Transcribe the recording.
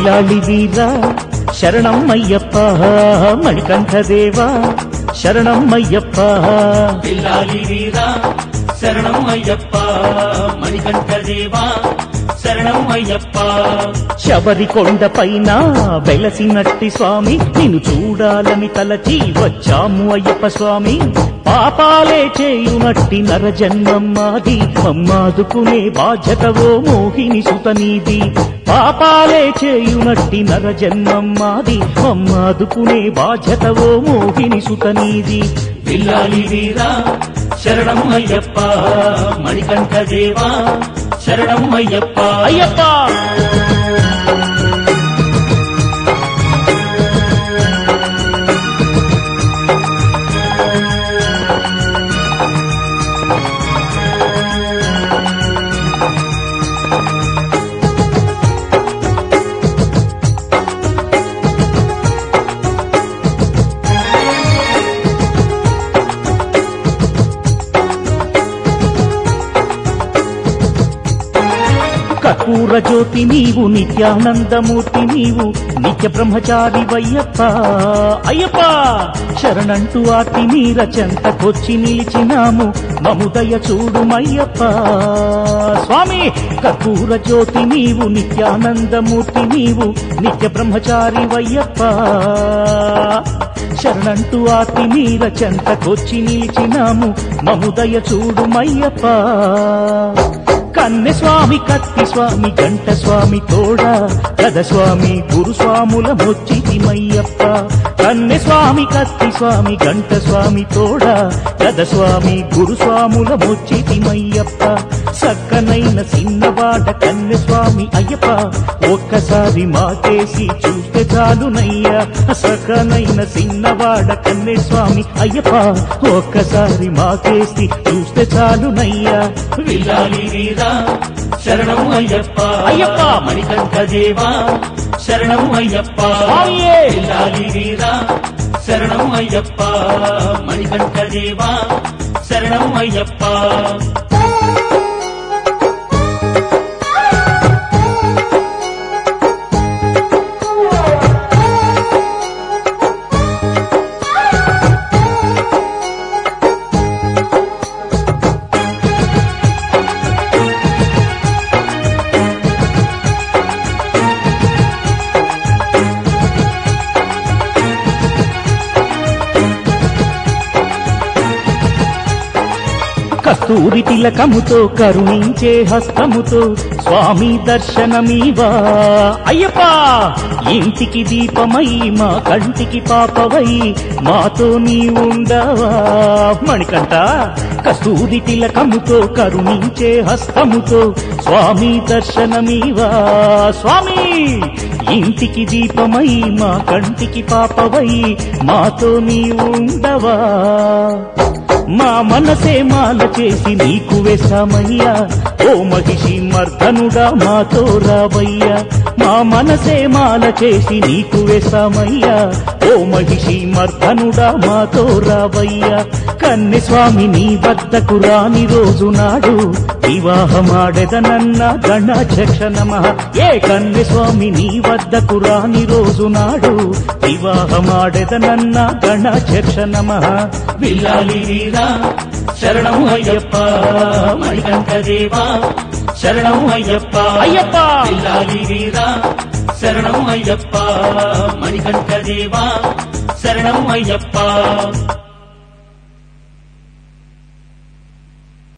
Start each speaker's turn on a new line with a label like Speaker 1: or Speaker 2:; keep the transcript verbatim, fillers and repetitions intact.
Speaker 1: విల్లాళి వీరా శరణం అయ్యప్ప మణికంఠ దేవా శరణం అయ్యప్ప
Speaker 2: విల్లాలి వీరా శరణం అయ్యప్ప మణికంఠ దేవా శరణం అయ్యప్ప
Speaker 1: శబరికొండ పైన వెలసినట్టి స్వామి నిన్ను చూడాలని తలచి వచ్చాము అయ్యప్ప స్వామి పాపాలే చేయునట్టి నరజన్మమ్మాది మమ్మాదుకునే బాధ్యతవో మోహిని సుతనీది పాపాలే చేయునట్టి నరజన్మమ్మాది మమ్మాదుకునే బాధ్యతవో మోహిని సుతనీది
Speaker 2: విల్లాలి వీరా శరణం అయ్యప్ప మణికంఠ దేవా శరణం అయ్యప్ప
Speaker 1: అయ్యప్ప కర్పూర జ్యోతి నీవు నిత్యానందమూర్తి నీవు నిత్య బ్రహ్మచారి వయ్యప్ప అయ్యప్ప శరణంటూ ఆర్తి నీర చెంతకొచ్చి నిలిచినాము మముదయ చూడుమయ్యప్ప స్వామి కర్పూర జ్యోతి నీవు నిత్యానందమూర్తి నీవు నిత్య బ్రహ్మచారి వయ్యప్ప శరణంటూ ఆర్తి నీర చెంతకొచ్చి నిలిచినాము మముదయ చూడుమయ్యప్ప కన్నె స్వామి కత్తి స్వామి గంట స్వామి తోడా గద స్వామి గురుస్వాముల మొచ్చితిమయ్యప్ప కన్నె స్వామి కత్తి స్వామి గంట స్వామి తోడా గద స్వామి గురుస్వాముల మొచ్చితిమయ్యప్ప సక్కనైన సిన్నవాడ కన్నె స్వామి అయ్యప్ప ఒక్కసారి మాటేసి చూస్తే చాలునయ్యా సక్కనైన సిన్నవాడ కన్నె స్వామి అయ్యప్ప ఒక్కసారి మాటేసి చూస్తే చాలునయ్యా
Speaker 2: విల్లాలి వీరా శరణం అయ్యప్ప
Speaker 1: అయ్యప్ప
Speaker 2: మణికంఠ దేవా శరణం అయ్యప్ప
Speaker 1: స్వామియే
Speaker 2: విల్లాలి వీరా శరణం అయ్యప్ప మణికంఠ దేవా శరణం అయ్యప్ప
Speaker 1: కస్తూరి తిలకముతో కరుణించే హస్తముతో స్వామి దర్శనమీవా అయ్యప్ప ఇంటికి దీపమై మా కంటికి పాపవై మాతో నీ ఉండవా మణికంఠ కస్తూరి తిలకముతో కరుణించే హస్తముతో స్వామి దర్శనమీవా స్వామి ఇంటికి దీపమై మా కంటికి పాపవై మాతో నీ ఉండవా మా మనసే మాల చేసి నీకు వేశామయ్యా ఓ మహిషి మర్దనుడా మాతో రావయ్యా మా మనసే మాల చేసి నీకు వేశామయ్యా ఓ మహిషి మర్దనుడా మాతో రావయ్యా కన్నె స్వామి నీ వద్దకు రాని రోజు నాడు వివాహమాడెదనన్న గణాధ్యక్ష నమః ఏ కన్నె స్వామి నీ వద్దకు రాని రోజు నాడు వివాహమాడెదనన్న గణాధ్యక్ష నమః
Speaker 2: విల్లాలి వీరా శరణం అయ్యప్ప మణికంఠ దేవా శరణం అయ్యప్ప
Speaker 1: అయ్యప్ప
Speaker 2: విల్లాలి వీరా శరణం అయ్యప్ప మణికంఠ దేవా శరణం అయ్యప్ప